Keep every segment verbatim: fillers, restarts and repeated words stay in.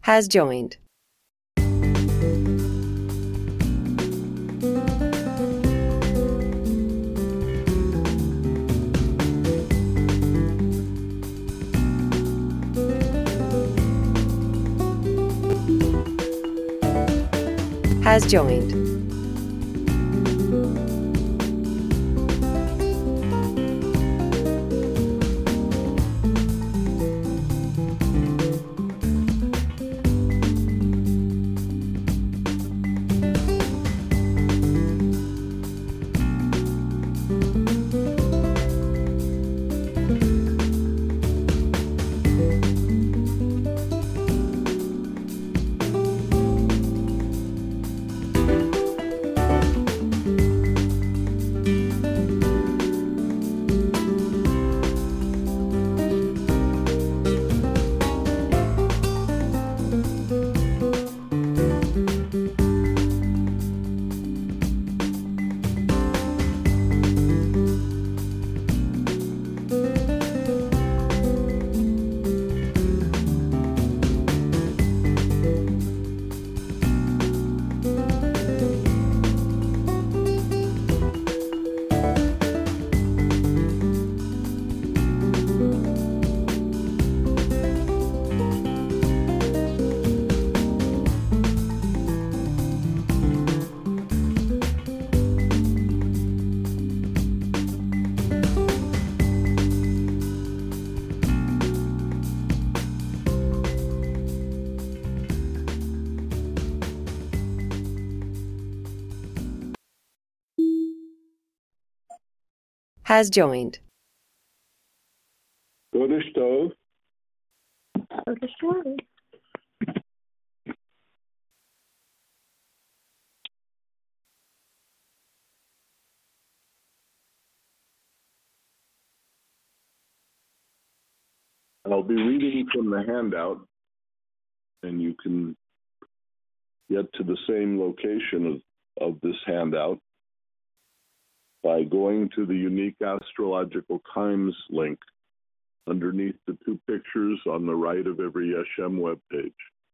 has joined. Has joined. Has joined. Chodesh Tov. Chodesh Tov. I'll be reading from the handout, and you can get to the same location of, of this handout by going to the Unique Astrological Times link underneath the two pictures on the right of every Yeshem webpage.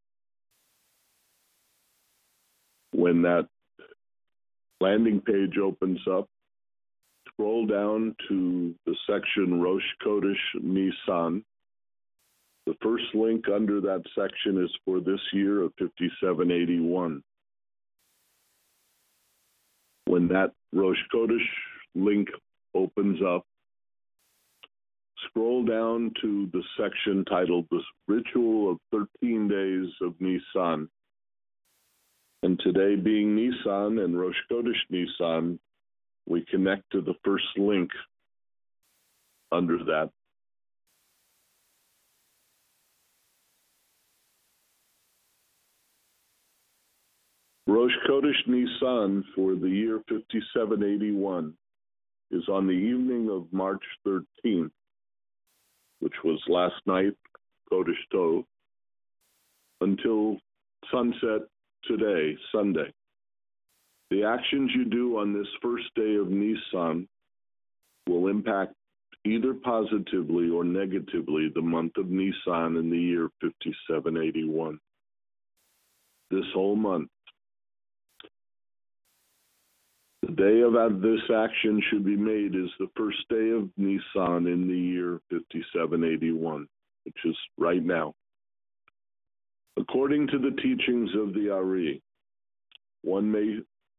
When that landing page opens up, scroll down to the section Rosh Chodesh Nisan. The first link under that section is for this year of fifty-seven eighty-one. When that Rosh Chodesh link opens up, scroll down to the section titled The Ritual of thirteen Days of Nisan. And today being Nisan and Rosh Chodesh Nisan, we connect to the first link under that. Rosh Chodesh Nisan for the year fifty-seven eighty-one is on the evening of March thirteenth, which was last night, Chodesh Tov, until sunset today, Sunday. The actions you do on this first day of Nisan will impact either positively or negatively the month of Nisan in the year fifty-seven eighty-one. This whole month. The day of this action should be made is the first day of Nisan in the year fifty-seven eighty-one, which is right now. According to the teachings of the Ari, one may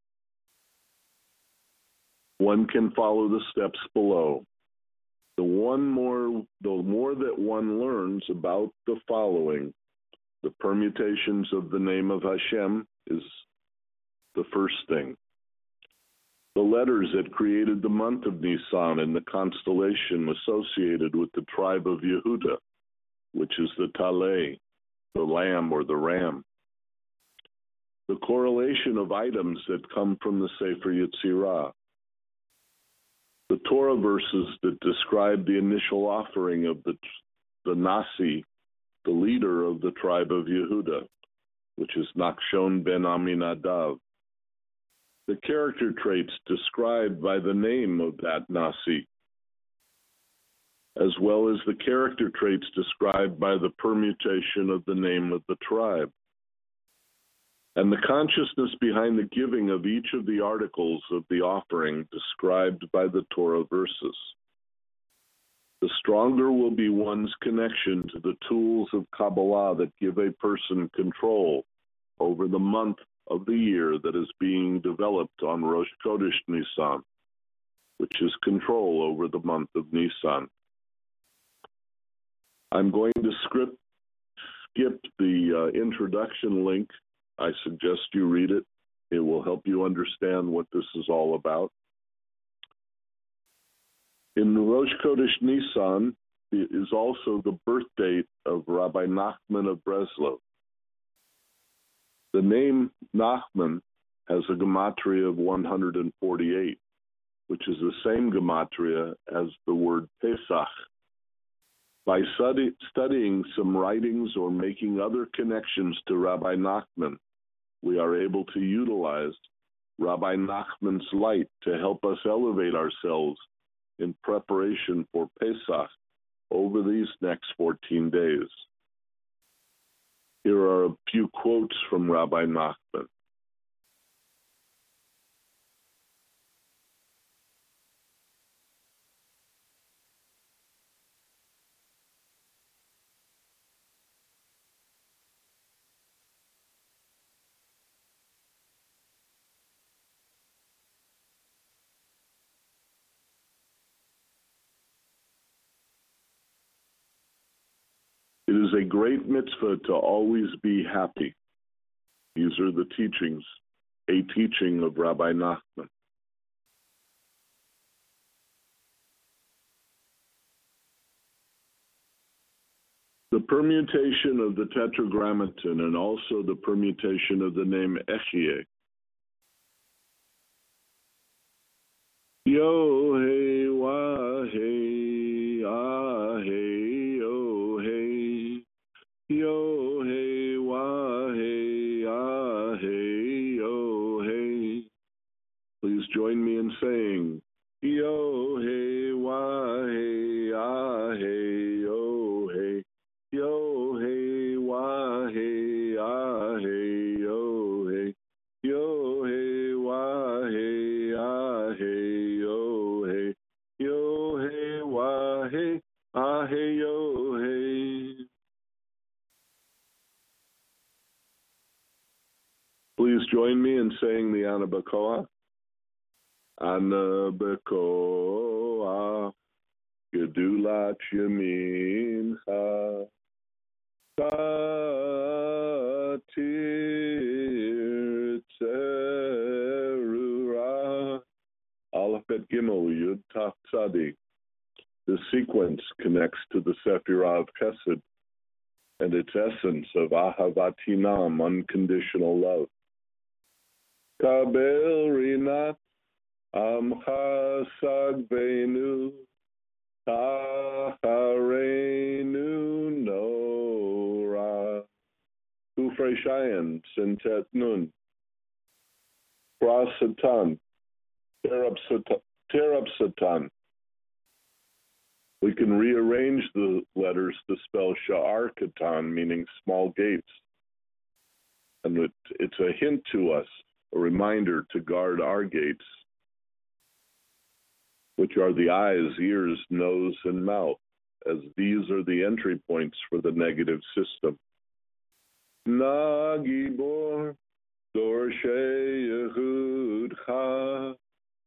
one can follow the steps below. The one more, the more that one learns about the following, the permutations of the name of Hashem is the first thing. The letters that created the month of Nisan and the constellation associated with the tribe of Yehuda, which is the Taleh, the lamb or the ram. The correlation of items that come from the Sefer Yetzirah. The Torah verses that describe the initial offering of the, the Nasi, the leader of the tribe of Yehuda, which is Nachshon ben Aminadav. The character traits described by the name of that Nasi. as well as the character traits described by the permutation of the name of the tribe, and the consciousness behind the giving of each of the articles of the offering described by the Torah verses. The stronger will be one's connection to the tools of Kabbalah that give a person control over the month of the year that is being developed on Rosh Chodesh Nisan, which is control over the month of Nisan. I'm going to script, skip the uh, introduction link. I suggest you read it. It will help you understand what this is all about. In Rosh Chodesh Nisan is also the birth date of Rabbi Nachman of Breslov. The name Nachman has a gematria of one hundred forty-eight, which is the same gematria as the word Pesach. By study, studying some writings or making other connections to Rabbi Nachman, we are able to utilize Rabbi Nachman's light to help us elevate ourselves in preparation for Pesach over these next fourteen days. Here are a few quotes from Rabbi Nachman. It is a great mitzvah to always be happy. These are the teachings, a teaching of Rabbi Nachman. The permutation of the Tetragrammaton and also the permutation of the name Echie. Yo hey wa hey ah hey yo hey yo hey wa hey ah hey yo hey. Please join me in saying yo hey wa hey ah hey yo hey yo hey wa hey ah hey yo hey yo hey wa hey ah hey yo hey yo hey wa hey ah hey yo hey. Please join me in saying the Ana B'Koach. Ana B'Koach Gedulat Yamincha Satir Tzerura Aleph Bet Gimel Yud Taf Tzadik. The sequence connects to the Sephirah of Chesed and its essence of Ahavat Hinam, unconditional love. Kabel Rinat Amcha Sagvenu Taharenu Nora Kufrei Shayan Sintet Nun Kras Satan Terab Satan. We can rearrange the letters to spell Sha'ar Katan, meaning small gates. And it, it's a hint to us, a reminder to guard our gates, which are the eyes, ears, nose, and mouth, as these are the entry points for the negative system. Nagibor Dorshe Yehudcha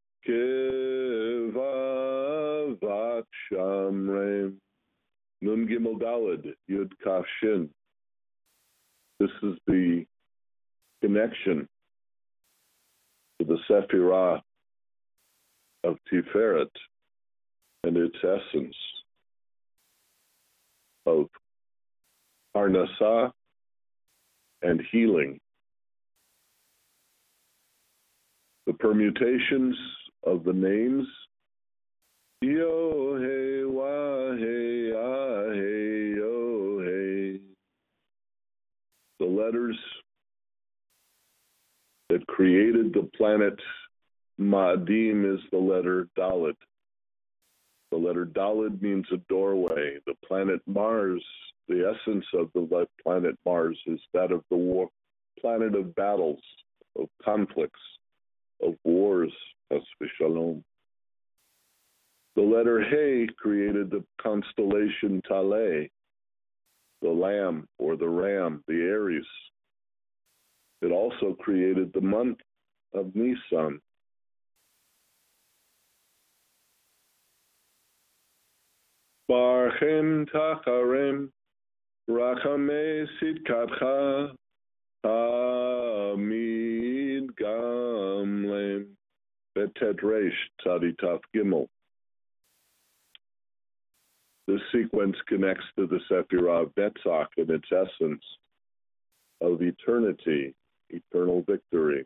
Kevavat Shamrem Nun Gimel Daled Yud Kaf Shin. This is the connection to the Sephirah of Tiferet and its essence of Parnasah and healing. The permutations of the names Yo hey wa hey ah hey yo hey. The letters that created the planet Ma'adim is the letter Dalet. The letter Daled means a doorway. The planet Mars, the essence of the planet Mars is that of the war, planet of battles, of conflicts, of wars, Chas v'shalom. The letter He created the constellation Taleh, the lamb or the ram, the Aries. It also created the month of Nisan. Barchem Tacharem, Rachame Sitkatcha, Hamid Gamlem, Betet Resh Tzaditaf Gimel. This sequence connects to the Sephirah of Netzach in its essence of eternity, eternal victory.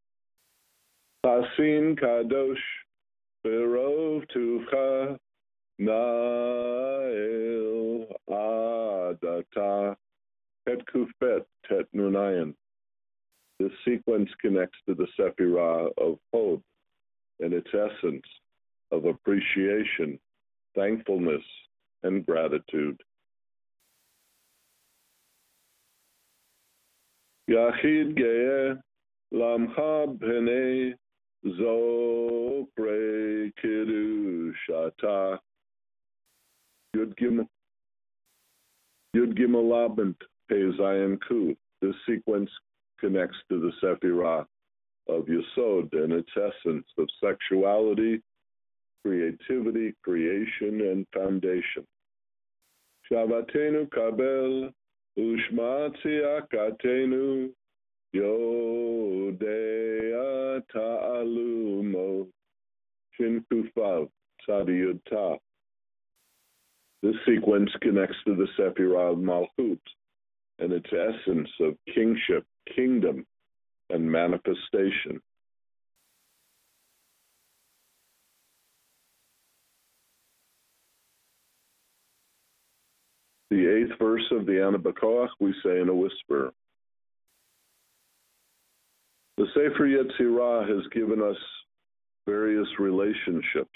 Tasin Kadosh, Berov Tucha, Nael Adata, Tet Kufet, Tet Nunayan. This sequence connects to the Sephirah of Hod and its essence of appreciation, thankfulness, and gratitude. Yachid Ge'eh Lamcha B'nei Zopre Kiddush Atah Yud Gimel Yud Gimel Labent Pei Zayin Ku. This sequence connects to the Sephirah of Yesod and its essence of sexuality, creativity, creation, and foundation. Shavatenu kabel ushmatzi akatenu yodea ta'alumo shin kufav tzadiyud ta. This sequence connects to the Sephirah of Malchut and its essence of kingship, kingdom, and manifestation. The eighth verse of the Ana B'Koach we say in a whisper. The Sefer Yetzirah has given us various relationships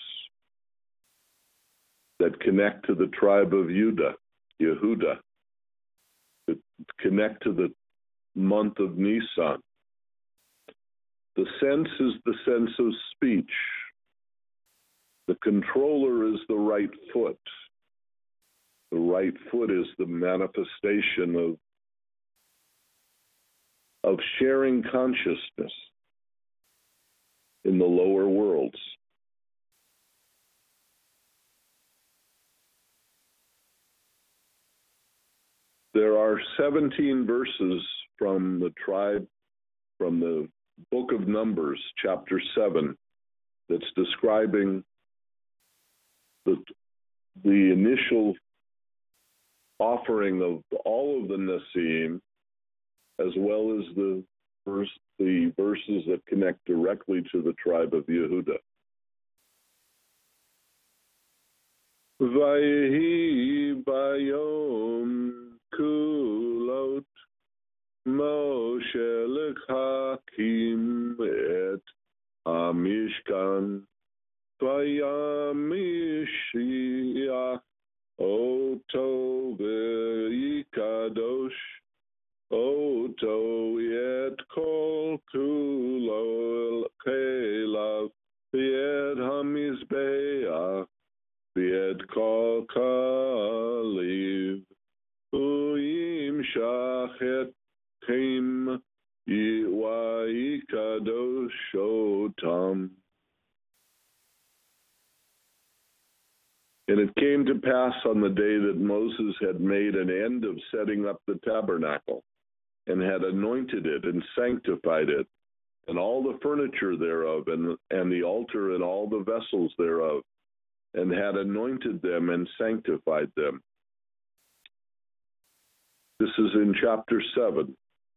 that connect to the tribe of Judah, Yehuda, that connect to the month of Nisan. The sense is the sense of speech. The controller is the right foot. The right foot is the manifestation of, of sharing consciousness in the lower worlds. There are seventeen verses from the tribe, from the book of Numbers, chapter seven, that's describing the, the initial offering of all of the Nesim, as well as the verse, the verses that connect directly to the tribe of Yehuda. Vayehi bayom kulot Moshe l'chakim et hamishkan vayamishiach Oto v'yikadosh, Oto yet kol kulo kelav, v'yed hamizbeach, v'yed kol kaliv, u'yim shachet kim yiwa'yikadosh otam. And it came to pass on the day that Moses had made an end of setting up the tabernacle, and had anointed it and sanctified it, and all the furniture thereof, and, and the altar and all the vessels thereof, and had anointed them and sanctified them. This is in chapter seven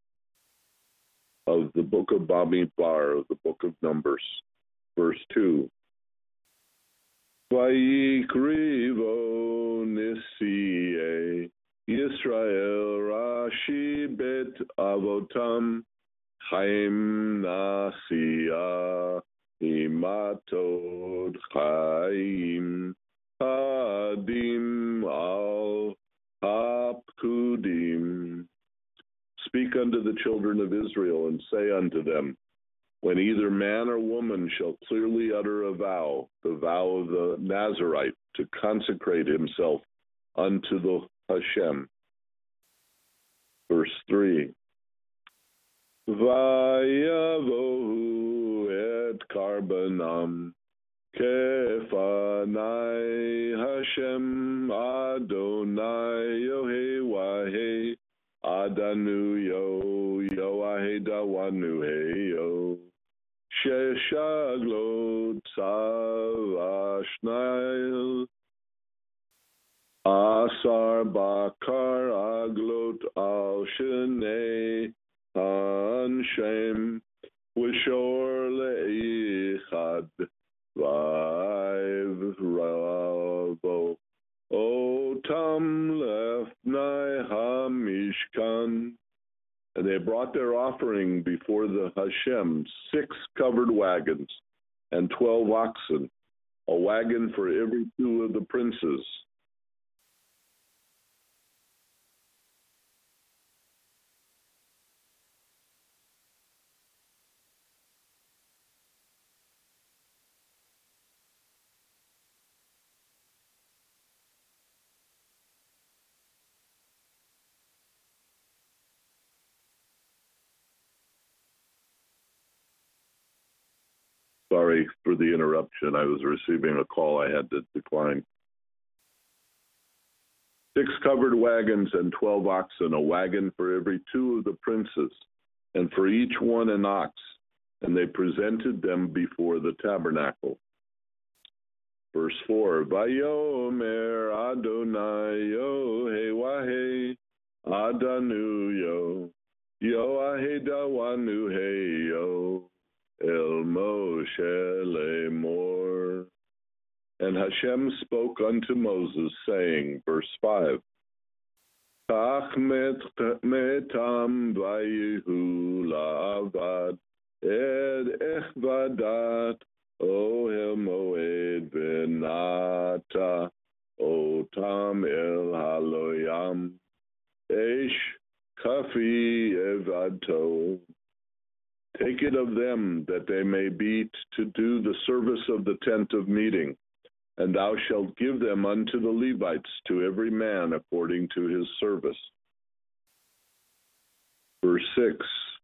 of the book of Bamidbar, of the book of Numbers, verse two. Vayikrivo Nisiye Yisrael Rashi Bet Avotam Chaim Nasiya Imatod Chaim Hadim al Hapkudim. Speak unto the children of Israel and say unto them, when either man or woman shall clearly utter a vow, the vow of the Nazarite, to consecrate himself unto the Hashem. Verse three. Vayavohu et karbanam kefanai Hashem Adonai Yohei Adanu Yo Yoahe Dawanu Heyo Sheshaglot Savashnail Asar Bakar Aglot Al Shnei Anshem Wishor Leichad Vive Ravo Otam Lefnai Hamishkan. And they brought their offering before the Hashem, six covered wagons and twelve oxen, a wagon for every two of the princes. Sorry for the interruption. I was receiving a call I had to decline. Six covered wagons and twelve oxen, a wagon for every two of the princes, and for each one an ox, and they presented them before the tabernacle. Verse four, Vayomer Adonai Yohei Wahe Adanu Yo Yoahe Dawanu Heyo El Moshe Lemor. And Hashem spoke unto Moses, saying, verse five, Kach metam vayihu la'avad ed echvadat ohel moed venata otam el haloyam esh kafi evadto. Take it of them that they may be to do the service of the tent of meeting, and thou shalt give them unto the Levites, to every man according to his service. Verse six,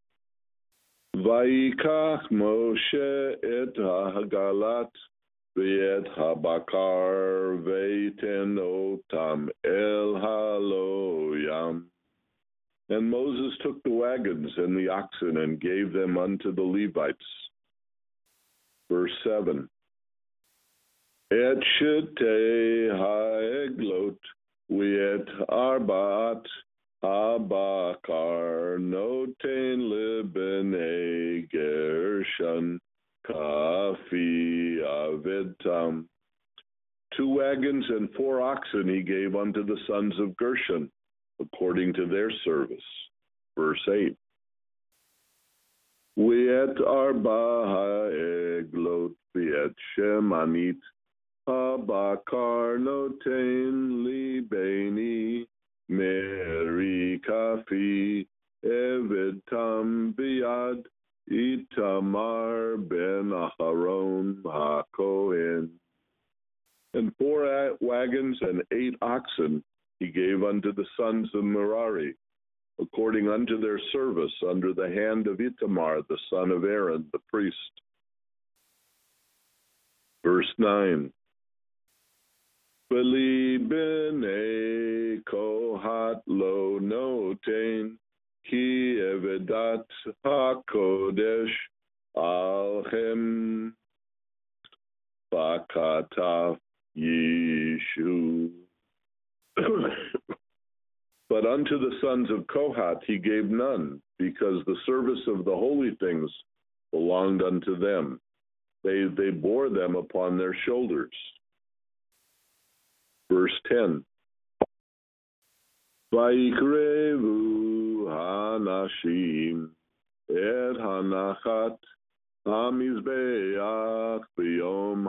Vayikach Moshe et ha'galat v'et habakar v'eten otam el haloyam. And Moses took the wagons and the oxen and gave them unto the Levites. Verse seven. Et shetei ha'eglot v'et arbaat habakar noten lebnei Gershon kafi avedtam. Two wagons and four oxen he gave unto the sons of Gershon, according to their service. Verse eight. V'et arba ha'eglot v'et shemanit habakar noten libeni meri kafi evedtam biyad Itamar ben Aharon haKohen. And four wagons and eight oxen he gave unto the sons of Merari, according unto their service, under the hand of Itamar, the son of Aaron, the priest. Verse nine. V'li b'nei Kohat lo noten ki evedat hakodesh alchem fakataf yishu. But unto the sons of Kohath he gave none, because the service of the holy things belonged unto them. They, they bore them upon their shoulders. Verse ten. Vaikrevu hanashim et hanachat Hamizbeach b'yom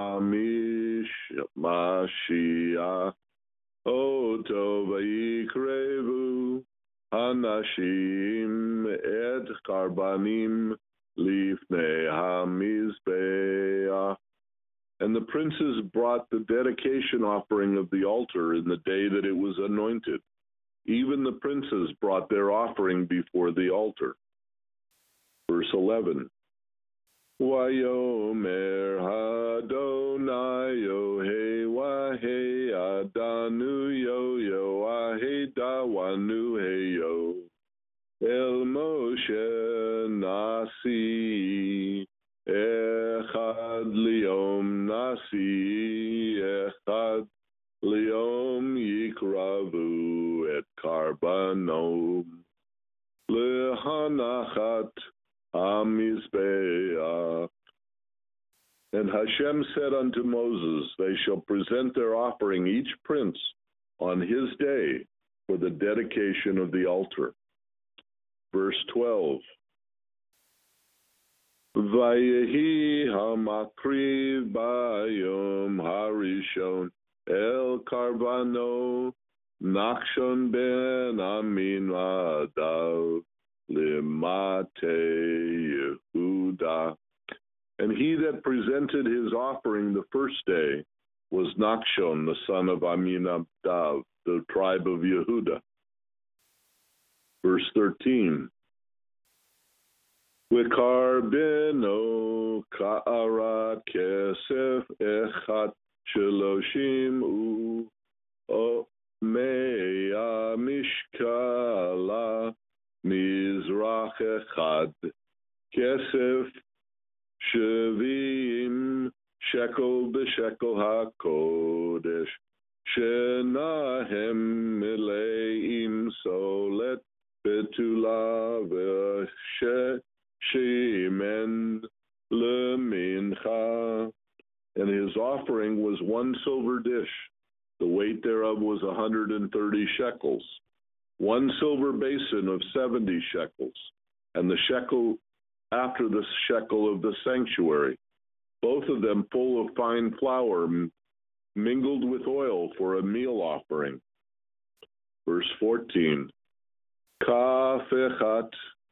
hamish-mashiach oto vayikrevu hanashim et karbanim lifnei hamizbeach. And the princes brought the dedication offering of the altar in the day that it was anointed. Even the princes brought their offering before the altar. Verse eleven. Vayomer Adonai Yohei Wahei Adanu Yo Yo Ahei Dawanu Heyo El Moshe Nasi Echad Liom Nasi Echad Liom Yikravu Et Karbanom Lehanachat Hamizbeach. And Hashem said unto Moses, they shall present their offering, each prince, on his day for the dedication of the altar. Verse twelve. Vayehi hamakriv bayom harishon el karbano Nachshon ben Aminadav Limate Yehuda. And he that presented his offering the first day was Nachshon, the son of Aminadav, the tribe of Yehuda. Verse thirteen. V'karbeno ka'arat kesef echat sheloshim u o mea mishkala mizrach echad kesef shevim shekel b'shekel hakodesh shenahem mileim solet betula v'shemen lemincha. And his offering was one silver dish. The weight thereof was a hundred and thirty shekels. One silver basin of seventy shekels, and the shekel after the shekel of the sanctuary, both of them full of fine flour mingled with oil for a meal offering. Verse fourteen. Kaf echat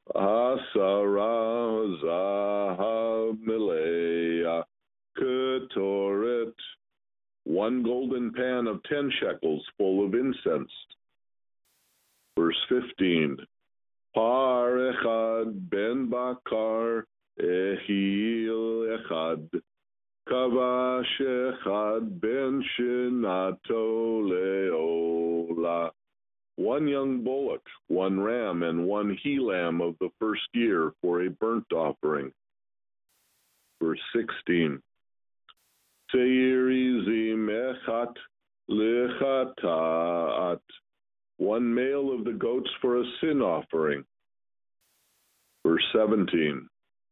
asara zahav milea ketoret. One golden pan of ten shekels full of incense. Verse fifteen. Par echad ben bakar ehil echad kavash echad ben shinato leola. One young bullock, one ram, and one he-lamb of the first year for a burnt offering. Verse sixteen. Seirizim echat lechata'at. One male of the goats for a sin offering. Verse seventeen.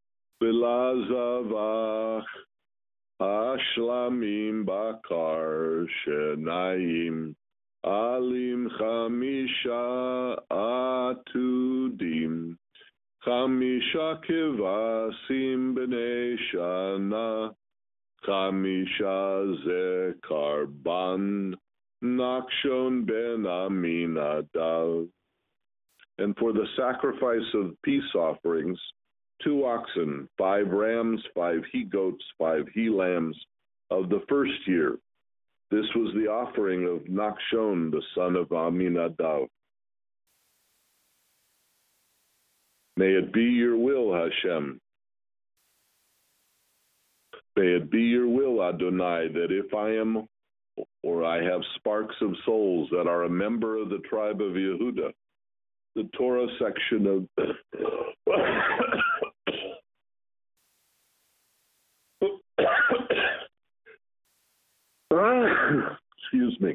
Bilazavach ashlamim bakar shenaim alim chamisha atudim chamisha kivasim b'nei shana chamisha ze karban Nachshon ben Aminadav. And for the sacrifice of peace offerings, two oxen, five rams, five he-goats, five he-lambs of the first year. This was the offering of Nachshon, the son of Aminadav. May it be your will, Hashem. May it be your will, Adonai, that if I am or I have sparks of souls that are a member of the tribe of Yehuda, the Torah section of excuse me,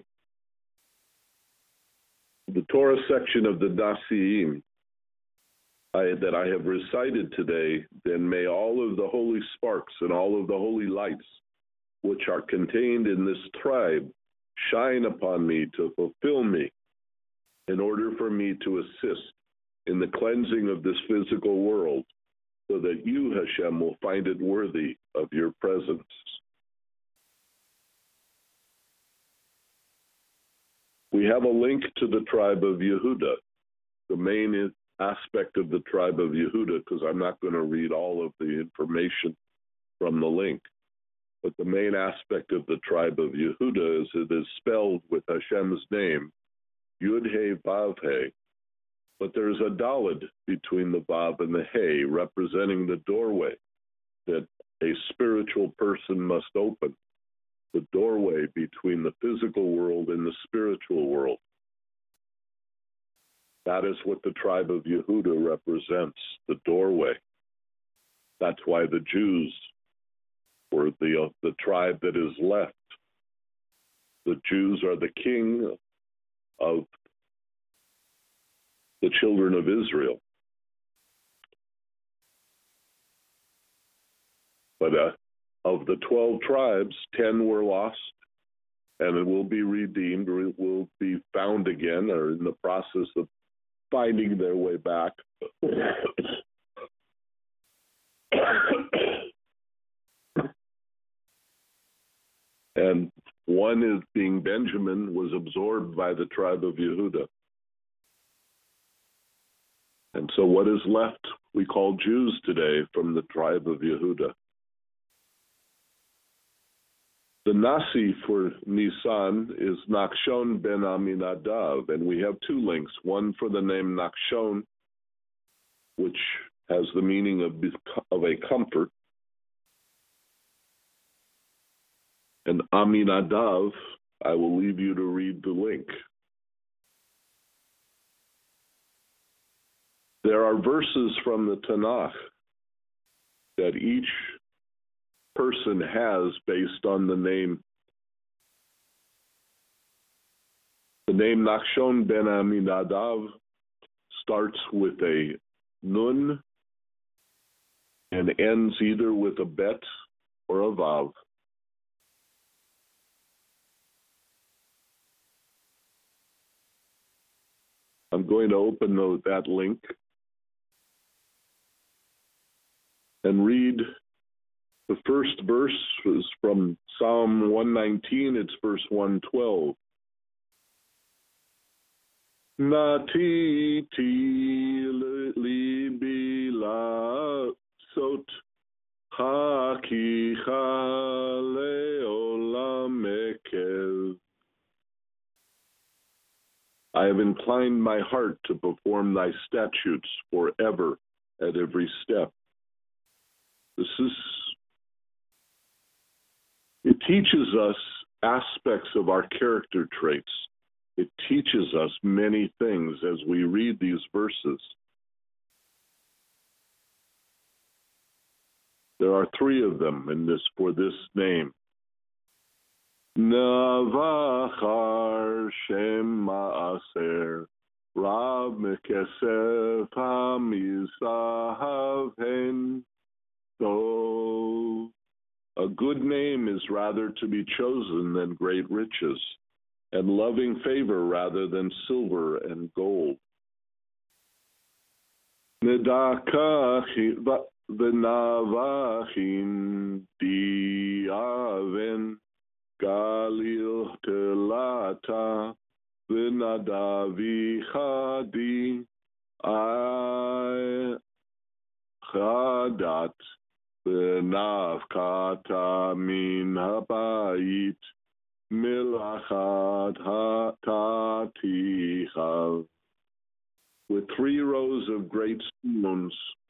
the Torah section of the Nasiim I, that I have recited today, then may all of the holy sparks and all of the holy lights which are contained in this tribe shine upon me to fulfill me in order for me to assist in the cleansing of this physical world so that you, Hashem, will find it worthy of your presence. We have a link to the tribe of Yehuda, the main aspect of the tribe of Yehuda, because I'm not going to read all of the information from the link. But the main aspect of the tribe of Yehuda is it is spelled with Hashem's name, Yud-He Vav-He. But there's a Daled between the Vav and the He, representing the doorway that a spiritual person must open, the doorway between the physical world and the spiritual world. That is what the tribe of Yehuda represents, the doorway. That's why the Jews were the, uh, the tribe that is left. The Jews are the king of the children of Israel. But uh, of the twelve tribes, ten were lost, and it will be redeemed, or it will be found again, or in the process of finding their way back. And one is being Benjamin, was absorbed by the tribe of Yehuda. And so what is left, we call Jews today from the tribe of Yehuda. The Nasi for Nisan is Nachshon ben Aminadav, and we have two links, one for the name Nachshon, which has the meaning of, of a comfort, and Aminadav, I will leave you to read the link. There are verses from the Tanakh that each person has based on the name. The name Nachshon ben Aminadav starts with a nun and ends either with a bet or a vav. I'm going to open the, that link and read the first verse. Is from Psalm one nineteen, it's verse one twelve. Nati ti libi la sot haki leolam ekev. I have inclined my heart to perform thy statutes forever at every step. This is, it teaches us aspects of our character traits. It teaches us many things as we read these verses. There are three of them in this for this name. Navachar Shem Ma'aser Rav Mekesef HaMizahavhen. So a good name is rather to be chosen than great riches, and loving favor rather than silver and gold. Nedakachi v'navachin diaven galil telata v'nadavi chadi chadat v'navkata min habayit milachat hataticha. With three rows of great stones,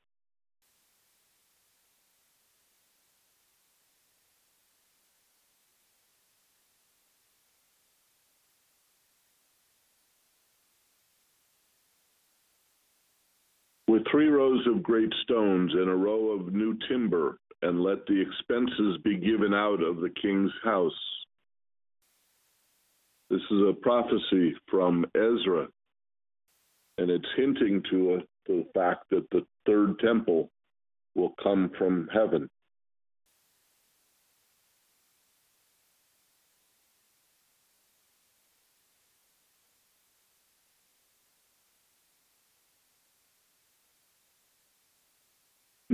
with three rows of great stones and a row of new timber, and let the expenses be given out of the king's house. This is a prophecy from Ezra, and it's hinting to, a, to the fact that the third temple will come from heaven.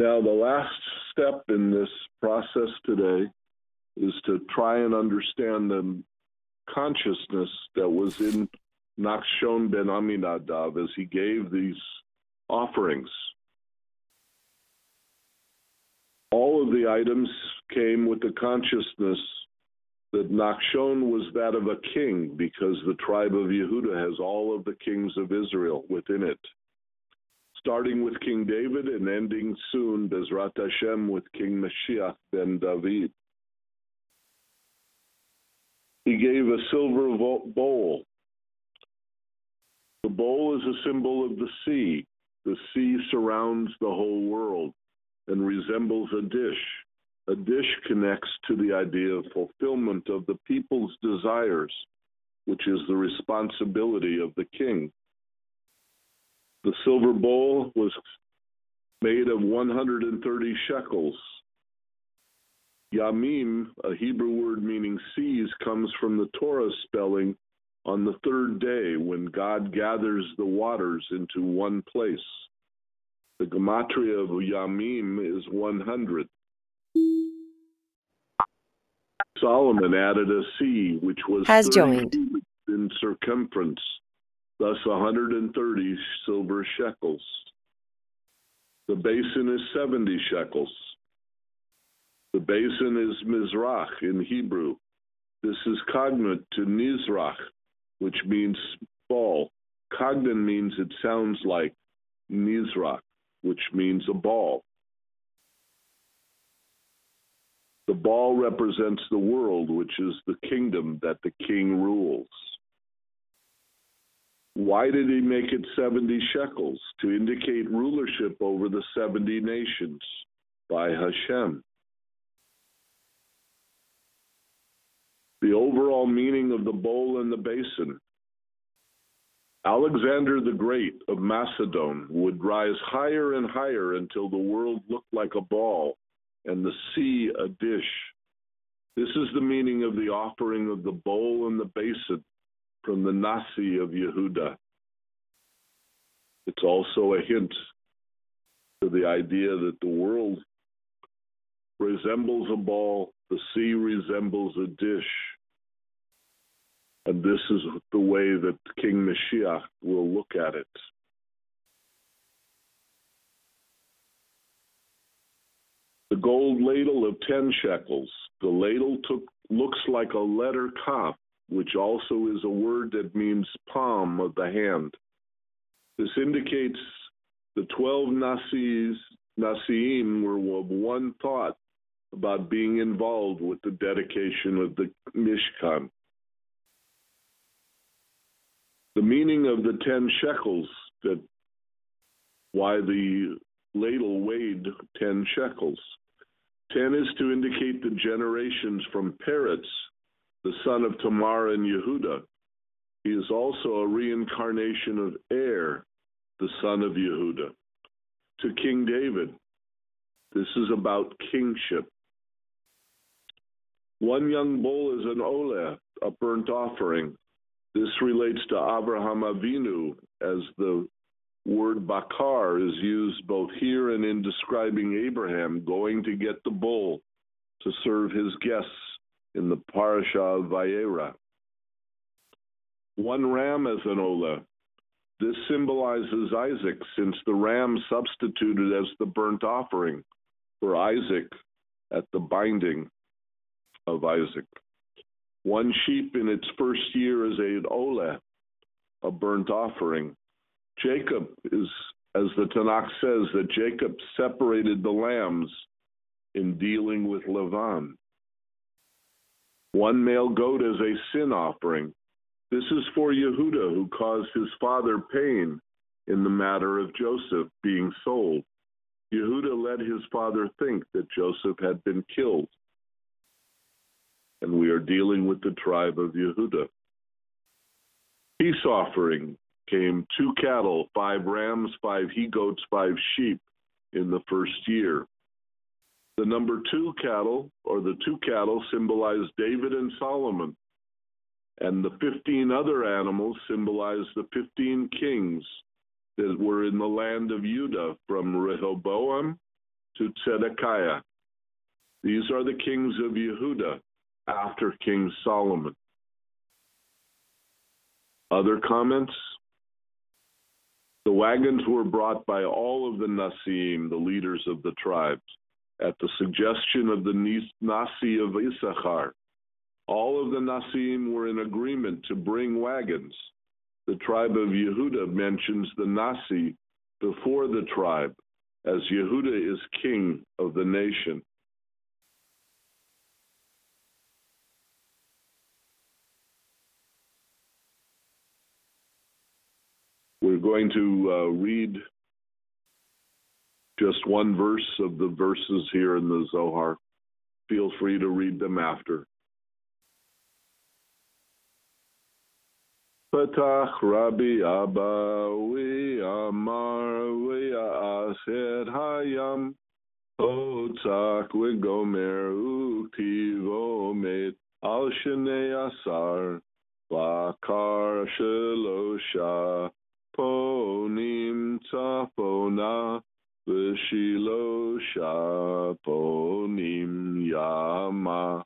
Now, the last step in this process today is to try and understand the consciousness that was in Nachshon ben Aminadav as he gave these offerings. All of the items came with the consciousness that Nachshon was that of a king, because the tribe of Yehuda has all of the kings of Israel within it, starting with King David and ending soon, Bezrat Hashem, with King Mashiach ben David. He gave a silver bowl. The bowl is a symbol of the sea. The sea surrounds the whole world and resembles a dish. A dish connects to the idea of fulfillment of the people's desires, which is the responsibility of the king. The silver bowl was made of one hundred thirty shekels. Yamim, a Hebrew word meaning seas, comes from the Torah spelling on the third day when God gathers the waters into one place. The gematria of Yamim is one hundred. Solomon added a sea, which was Has thirty joined. in circumference, thus one hundred thirty silver shekels. The basin is seventy shekels. The basin is Mizrach in Hebrew. This is cognate to Nizrach, which means ball. Cognan means it sounds like Nizrach, which means a ball. The ball represents the world, which is the kingdom that the king rules. Why did he make it seventy shekels? To indicate rulership over the seventy nations by Hashem. The overall meaning of the bowl and the basin. Alexander the Great of Macedon would rise higher and higher until the world looked like a ball and the sea a dish. This is the meaning of the offering of the bowl and the basin from the Nasi of Yehuda. It's also a hint to the idea that the world resembles a ball, the sea resembles a dish. And this is the way that King Mashiach will look at it. The gold ladle of ten shekels. The ladle took, looks like a letter kaf, which also is a word that means palm of the hand. This indicates the twelve Nasis, Nasiim were of one thought about being involved with the dedication of the Mishkan. The meaning of the ten shekels, that why the ladle weighed ten shekels. Ten is to indicate the generations from Peretz, the son of Tamar and Yehuda. He is also a reincarnation of Er, the son of Yehuda. To King David, this is about kingship. One young bull is an oleh, a burnt offering. This relates to Abraham Avinu, as the word bakar is used both here and in describing Abraham going to get the bull to serve his guests in the parasha of Vayera. One ram as an olah. This symbolizes Isaac, since the ram substituted as the burnt offering for Isaac at the binding of Isaac. One sheep in its first year is an olah, a burnt offering. Jacob is, as the Tanakh says, that Jacob separated the lambs in dealing with Lavan. One male goat is a sin offering. This is for Yehuda, who caused his father pain in the matter of Joseph being sold. Yehuda let his father think that Joseph had been killed. And we are dealing with the tribe of Yehuda. Peace offering came two cattle, five rams, five he-goats, five sheep in the first year. The number two cattle, or the two cattle, symbolize David and Solomon. And the fifteen other animals symbolize the fifteen kings that were in the land of Judah, from Rehoboam to Zedekiah. These are the kings of Yehuda after King Solomon. Other comments? The wagons were brought by all of the Nasiim, the leaders of the tribes, at the suggestion of the Nasi of Issachar. All of the Nasiim were in agreement to bring wagons. The tribe of Yehuda mentions the Nasi before the tribe, as Yehuda is king of the nation. We're going to uh, read just one verse of the verses here in the Zohar. Feel free to read them after. Patach Rabbi Abba we Amar we Aser Hayam Otzak we Gomer Uktiv Omed Al Shnei Asar Bakar Shelosha Ponim Tzafona V'Shilosha Ponim Yama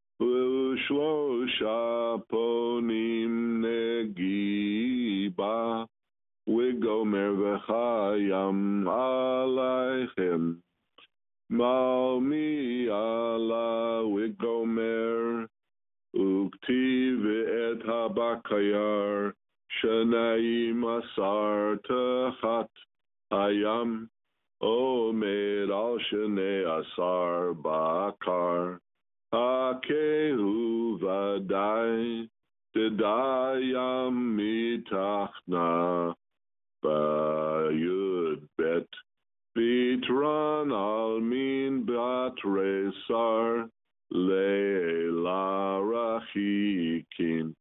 V'Shlosha Ponim Negiba V'Gomer V'Chayam Aleichem Malmi Ala V'Gomer Uktiv Et Habakayar Shanayim Asar Tachat Hayam Omed Al Shnei Asar Bakar Hakehu Vadai Dedayam Mitachna Bayud Bet Vitran Almin Batresar Leila Rachikin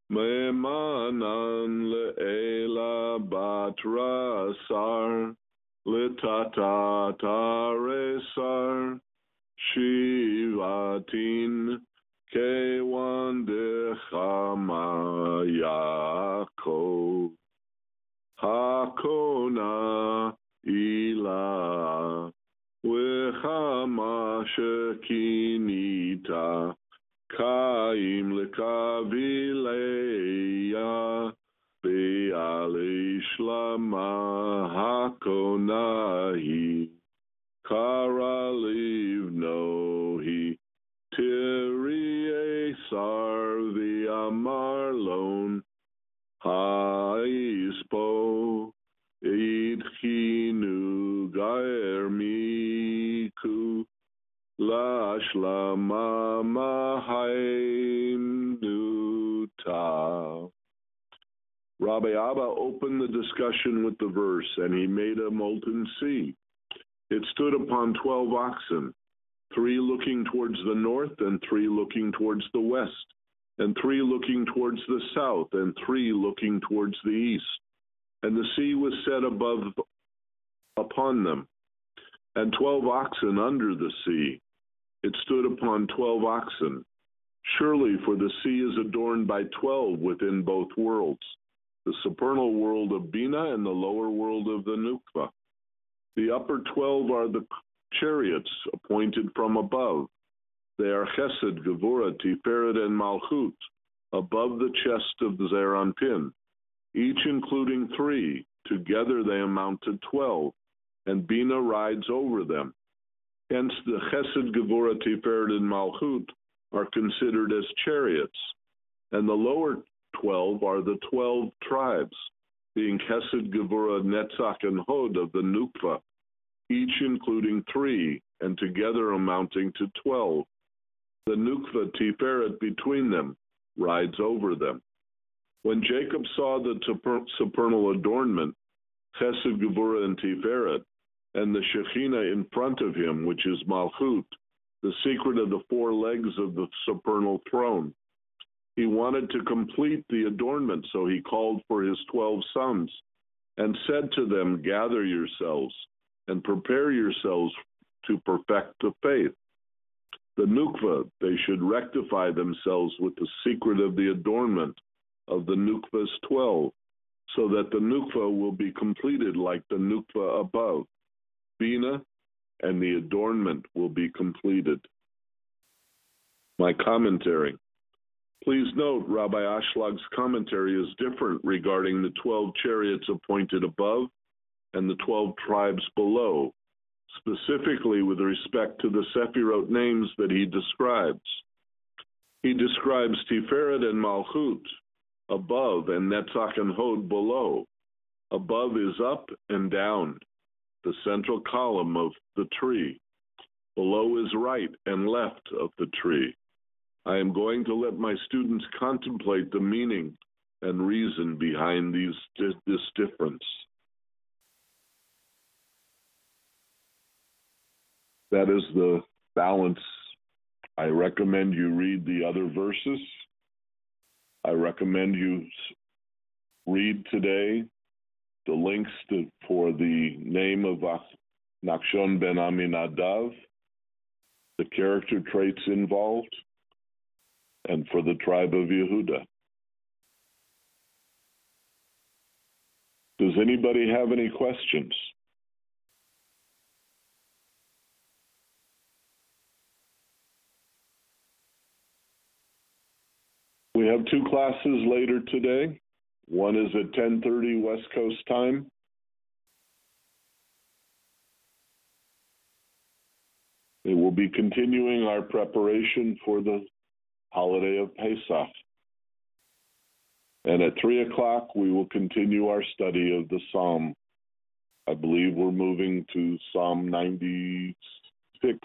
Memanan le'ela batrasar letata taresar shivatin kewan dechama Yaakov hakona ila wechama shekinita Kaim lekavileya be'ali shlama hakonahi kara livnohi tiri esar v'amarlon ha'ispo idchinu gaer miku Lashlama Mahaim Nuta. Rabbi Abba opened the discussion with the verse, and he made a molten sea. It stood upon twelve oxen, three looking towards the north, and three looking towards the west, and three looking towards the south, and three looking towards the east. And the sea was set above upon them, and twelve oxen under the sea. It stood upon twelve oxen. Surely, for the sea is adorned by twelve within both worlds, the supernal world of Bina and the lower world of the Nukva. The upper twelve are the chariots appointed from above. They are Chesed, Gevurah, Tiferet, and Malchut, above the chest of the Zeranpin, each including three. Together they amount to twelve, and Bina rides over them. Hence, the Chesed, Gevurah, Tiferet, and Malchut are considered as chariots, and the lower twelve are the twelve tribes, being Chesed, Gevurah, Netzach, and Hod of the Nukva, each including three, and together amounting to twelve. The Nukva, Tiferet, between them, rides over them. When Jacob saw the supernal adornment, Chesed, Gevurah, and Tiferet, and the Shekhinah in front of him, which is Malchut, the secret of the four legs of the supernal throne. He wanted to complete the adornment, so he called for his twelve sons and said to them, "Gather yourselves and prepare yourselves to perfect the faith." The Nukva, they should rectify themselves with the secret of the adornment of the Nukva's twelve, so that the Nukva will be completed like the Nukva above. Bina, and the adornment will be completed. My commentary. Please note, Rabbi Ashлаг's commentary is different regarding the twelve chariots appointed above and the twelve tribes below, specifically with respect to the Sephirot names that he describes. He describes Tiferet and Malchut above and Netzach and Hod below. Above is up and down, the central column of the tree. Below is right and left of the tree. I am going to let my students contemplate the meaning and reason behind these, this difference. That is the balance. I recommend you read the other verses. I recommend you read today the links to, for the name of Nachshon ben Aminadav, the character traits involved, and for the tribe of Yehuda. Does anybody have any questions? We have two classes later today. One is at ten thirty West Coast time. It will be continuing our preparation for the holiday of Pesach. And at three o'clock, we will continue our study of the Psalm. I believe we're moving to Psalm ninety-six.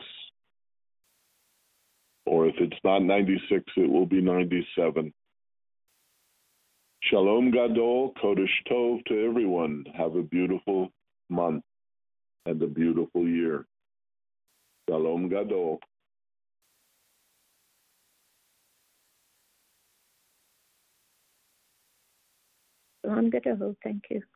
Or if it's not ninety-six, it will be ninety-seven. Shalom Gadol, Kodesh Tov to everyone. Have a beautiful month and a beautiful year. Shalom Gadol. Shalom Gadol. Thank you.